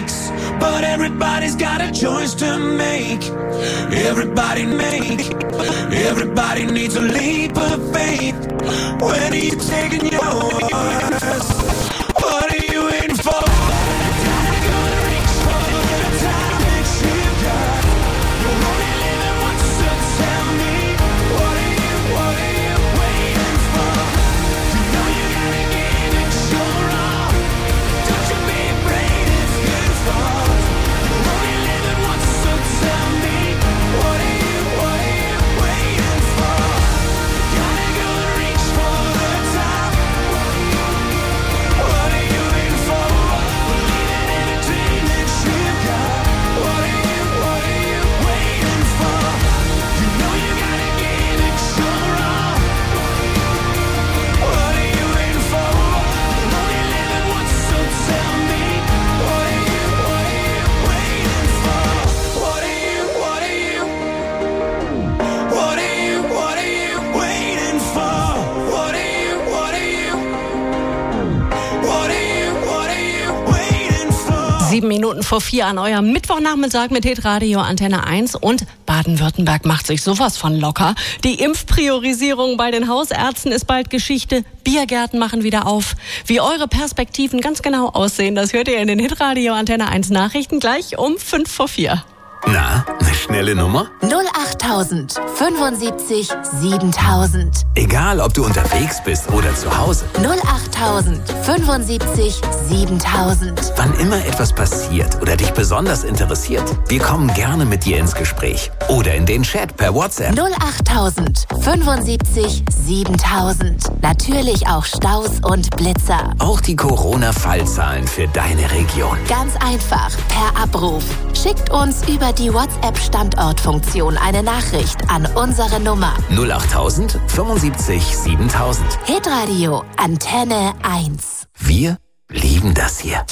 mistakes, but everybody's got a choice to make. Everybody needs a leap of faith. When are you taking yours? What are you waiting for? Minuten vor 4 an eurem Mittwochnachmittag mit Hitradio Antenne 1 und Baden-Württemberg macht sich sowas von locker. Die Impfpriorisierung bei den Hausärzten ist bald Geschichte. Biergärten machen wieder auf. Wie eure Perspektiven ganz genau aussehen, das hört ihr in den Hitradio Antenne 1 Nachrichten gleich um 5 vor 4. Na, eine schnelle Nummer? 08000 75 7000. Egal, ob du unterwegs bist oder zu Hause. 08000 75 7000. Wann immer etwas passiert oder dich besonders interessiert, wir kommen gerne mit dir ins Gespräch. Oder in den Chat per WhatsApp. 08000 75 7000. Natürlich auch Staus und Blitzer. Auch die Corona-Fallzahlen für deine Region. Ganz einfach, per Abruf. Schickt uns über die WhatsApp-Standortfunktion eine Nachricht an unsere Nummer 08000 75 7000. Hitradio Antenne 1. Wir lieben das hier.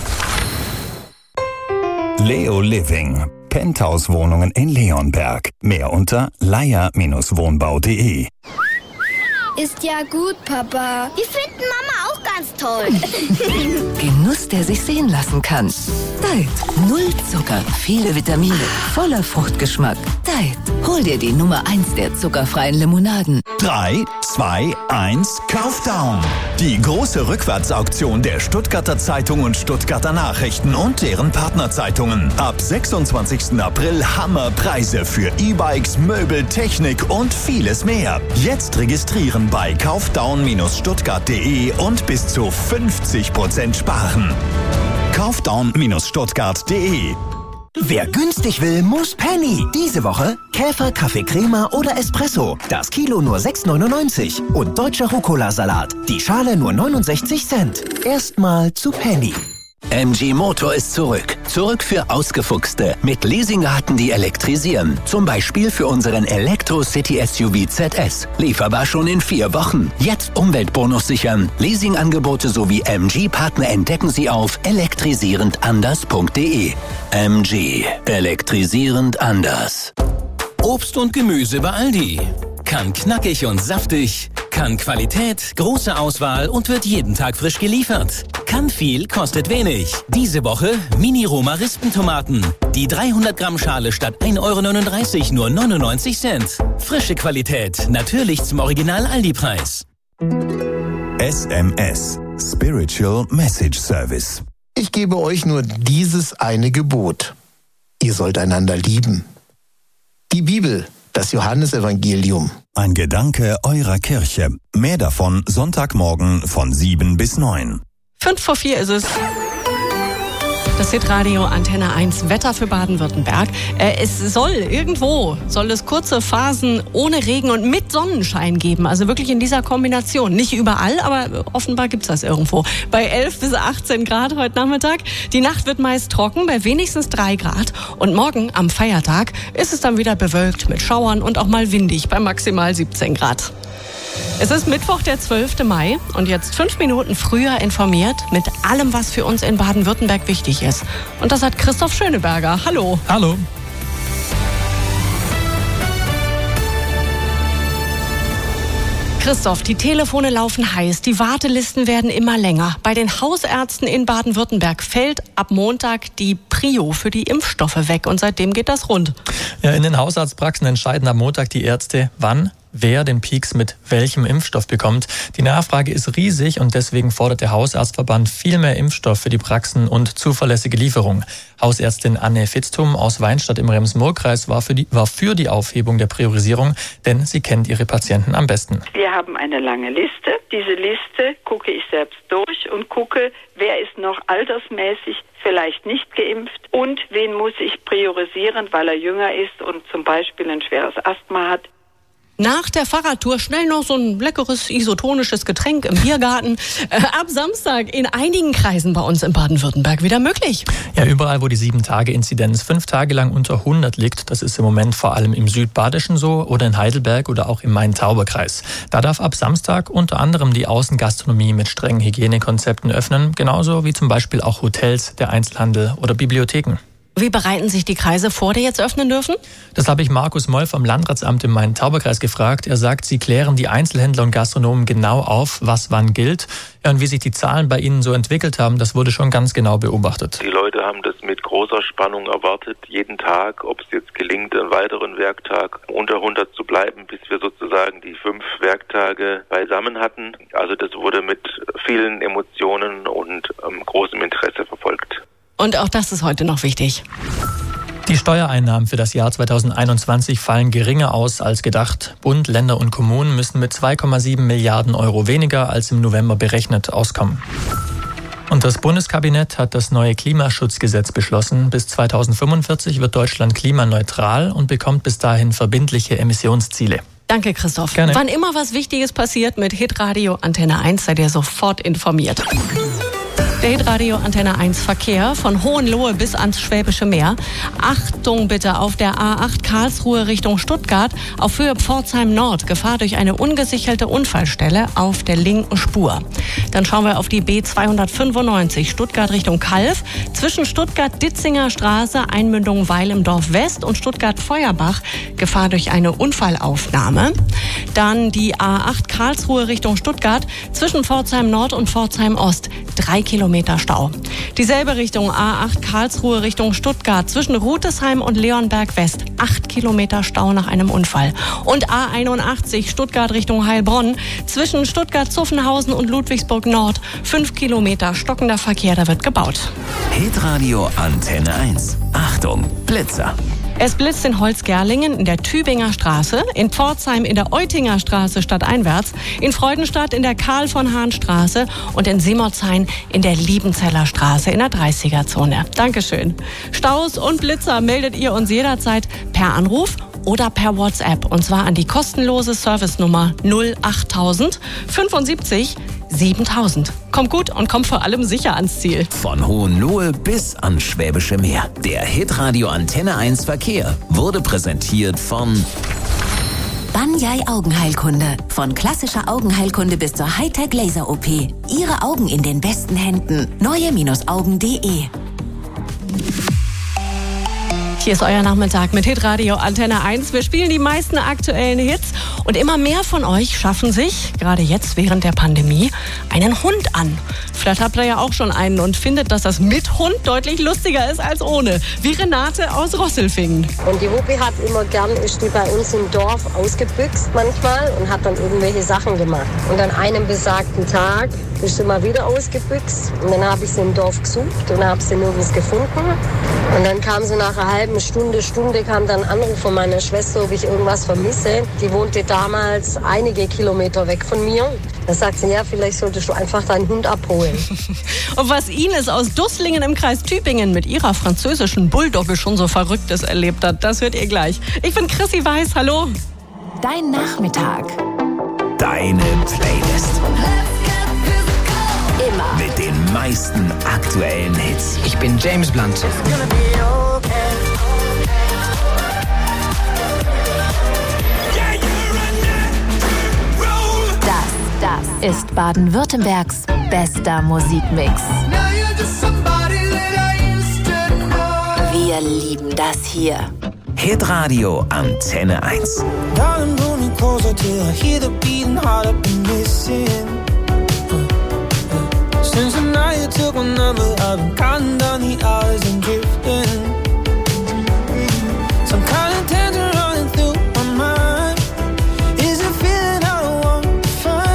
Leo Living. Penthouse-Wohnungen in Leonberg. Mehr unter leier-wohnbau.de. Ist ja gut, Papa. Wir finden Mama auch ganz toll. Genuss, der sich sehen lassen kann. Diet. 0 Zucker, viele Vitamine, voller Fruchtgeschmack. Diet. Hol dir die Nummer 1 der zuckerfreien Limonaden. 3, 2, 1, Countdown. Die große Rückwärtsauktion der Stuttgarter Zeitung und Stuttgarter Nachrichten und deren Partnerzeitungen. Ab 26. April Hammerpreise für E-Bikes, Möbel, Technik und vieles mehr. Jetzt registrieren bei kaufdown-stuttgart.de und bis zu 50% sparen. kaufdown-stuttgart.de. Wer günstig will, muss Penny. Diese Woche Käfer, Kaffee Crema oder Espresso. Das Kilo nur 6,99. Und deutscher Rucola-Salat. Die Schale nur 69 Cent. Erstmal zu Penny. MG Motor ist zurück. Zurück für Ausgefuchste. Mit Leasingraten, die elektrisieren. Zum Beispiel für unseren Elektro-City-SUV ZS. Lieferbar schon in 4 Wochen. Jetzt Umweltbonus sichern. Leasingangebote sowie MG-Partner entdecken Sie auf elektrisierendanders.de. MG. Elektrisierend anders. Obst und Gemüse bei Aldi. Kann knackig und saftig, kann Qualität, große Auswahl und wird jeden Tag frisch geliefert. Kann viel, kostet wenig. Diese Woche Mini-Roma-Rispentomaten. Die 300 Gramm Schale statt 1,39 € nur 99 Cent. Frische Qualität, natürlich zum Original-Aldi-Preis. SMS. Spiritual Message Service. Ich gebe euch nur dieses eine Gebot. Ihr sollt einander lieben. Die Bibel, das Johannesevangelium. Ein Gedanke eurer Kirche. Mehr davon Sonntagmorgen von 7 bis 9. 5 vor 4 ist es. Das Hitradio Antenne 1 Wetter für Baden-Württemberg. Soll es kurze Phasen ohne Regen und mit Sonnenschein geben. Also wirklich in dieser Kombination. Nicht überall, aber offenbar gibt's das irgendwo. Bei 11 bis 18 Grad heute Nachmittag. Die Nacht wird meist trocken, bei wenigstens 3 Grad. Und morgen am Feiertag ist es dann wieder bewölkt mit Schauern und auch mal windig bei maximal 17 Grad. Es ist Mittwoch, der 12. Mai und jetzt 5 Minuten früher informiert mit allem, was für uns in Baden-Württemberg wichtig ist. Und das hat Christoph Schöneberger. Hallo. Hallo. Christoph, die Telefone laufen heiß, die Wartelisten werden immer länger. Bei den Hausärzten in Baden-Württemberg fällt ab Montag die Prio für die Impfstoffe weg und seitdem geht das rund. Ja, in den Hausarztpraxen entscheiden am Montag die Ärzte, wann wer den Peaks mit welchem Impfstoff bekommt. Die Nachfrage ist riesig und deswegen fordert der Hausarztverband viel mehr Impfstoff für die Praxen und zuverlässige Lieferung. Hausärztin Anne Fitztum aus Weinstadt im Rems-Murr-Kreis war für die Aufhebung der Priorisierung, denn sie kennt ihre Patienten am besten. Wir haben eine lange Liste. Diese Liste gucke ich selbst durch und gucke, wer ist noch altersmäßig vielleicht nicht geimpft und wen muss ich priorisieren, weil er jünger ist und zum Beispiel ein schweres Asthma hat. Nach der Fahrradtour schnell noch so ein leckeres isotonisches Getränk im Biergarten. Ab Samstag in einigen Kreisen bei uns in Baden-Württemberg wieder möglich. Ja, überall, wo die 7-Tage-Inzidenz 5 Tage lang unter 100 liegt, das ist im Moment vor allem im Südbadischen so oder in Heidelberg oder auch im Main-Tauber-Kreis. Da darf ab Samstag unter anderem die Außengastronomie mit strengen Hygienekonzepten öffnen, genauso wie zum Beispiel auch Hotels, der Einzelhandel oder Bibliotheken. Wie bereiten sich die Kreise vor, die jetzt öffnen dürfen? Das habe ich Markus Moll vom Landratsamt im Main-Tauber-Kreis gefragt. Er sagt, sie klären die Einzelhändler und Gastronomen genau auf, was wann gilt. Ja, und wie sich die Zahlen bei ihnen so entwickelt haben, das wurde schon ganz genau beobachtet. Die Leute haben das mit großer Spannung erwartet, jeden Tag, ob es jetzt gelingt, einen weiteren Werktag unter 100 zu bleiben, bis wir sozusagen die 5 Werktage beisammen hatten. Also das wurde mit vielen Emotionen und großem Interesse verfolgt. Und auch das ist heute noch wichtig. Die Steuereinnahmen für das Jahr 2021 fallen geringer aus als gedacht. Bund, Länder und Kommunen müssen mit 2,7 Milliarden Euro weniger als im November berechnet auskommen. Und das Bundeskabinett hat das neue Klimaschutzgesetz beschlossen. Bis 2045 wird Deutschland klimaneutral und bekommt bis dahin verbindliche Emissionsziele. Danke, Christoph. Gerne. Wann immer was Wichtiges passiert mit Hitradio Antenne 1, seid ihr sofort informiert. Der Hitradio Antenne 1 Verkehr von Hohenlohe bis ans Schwäbische Meer. Achtung bitte auf der A8 Karlsruhe Richtung Stuttgart auf Höhe Pforzheim Nord. Gefahr durch eine ungesicherte Unfallstelle auf der linken Spur. Dann schauen wir auf die B295 Stuttgart Richtung Calw. Zwischen Stuttgart-Ditzinger Straße, Einmündung Weil im Dorf West und Stuttgart-Feuerbach. Gefahr durch eine Unfallaufnahme. Dann die A8 Karlsruhe Richtung Stuttgart zwischen Pforzheim Nord und Pforzheim Ost. 3 Kilometer Stau. Dieselbe Richtung A8 Karlsruhe Richtung Stuttgart zwischen Rutesheim und Leonberg West. 8 Kilometer Stau nach einem Unfall. Und A81 Stuttgart Richtung Heilbronn zwischen Stuttgart-Zuffenhausen und Ludwigsburg Nord. 5 Kilometer stockender Verkehr, da wird gebaut. Hitradio Antenne 1. Achtung, Blitzer. Es blitzt in Holzgerlingen in der Tübinger Straße, in Pforzheim in der Eutinger Straße stadteinwärts, in Freudenstadt in der Karl-von-Hahn-Straße und in Simorzhain in der Liebenzeller Straße in der 30er-Zone. Dankeschön. Staus und Blitzer meldet ihr uns jederzeit per Anruf oder per WhatsApp und zwar an die kostenlose Servicenummer 08000 75 7000. Kommt gut und kommt vor allem sicher ans Ziel. Von Hohenlohe bis ans Schwäbische Meer. Der Hitradio Antenne 1 Verkehr wurde präsentiert von Banyai Augenheilkunde. Von klassischer Augenheilkunde bis zur Hightech-Laser-OP. Ihre Augen in den besten Händen. neue-augen.de. Hier ist euer Nachmittag mit Hitradio Antenne 1. Wir spielen die meisten aktuellen Hits und immer mehr von euch schaffen sich, gerade jetzt während der Pandemie, einen Hund an. Vielleicht habt ihr ja auch schon einen und findet, dass das mit Hund deutlich lustiger ist als ohne. Wie Renate aus Rosselfingen. Und die Wuppi hat immer gern, ist die bei uns im Dorf ausgebüxt manchmal und hat dann irgendwelche Sachen gemacht. Und an einem besagten Tag ist sie mal wieder ausgebüxt und dann habe ich sie im Dorf gesucht und habe sie nirgends gefunden. Und dann kam sie nach einer halben Stunde kam dann ein Anruf von meiner Schwester, ob ich irgendwas vermisse. Die wohnte damals einige Kilometer weg von mir. Da sagt sie, ja, vielleicht solltest du einfach deinen Hund abholen. Und was Ines aus Dusslingen im Kreis Tübingen mit ihrer französischen Bulldogge schon so Verrücktes erlebt hat, das hört ihr gleich. Ich bin Chrissy Weiß, hallo. Dein Nachmittag. Deine Playlist. Immer mit den meisten aktuellen Hits. Ich bin James Blunt. Das ist Baden-Württembergs bester Musikmix. Wir lieben das hier. Hitradio Antenne 1. Darling, pull me closer till I hear the beating heart I've been missing. Since the night you took my number, I've been counting down the hours and drifting.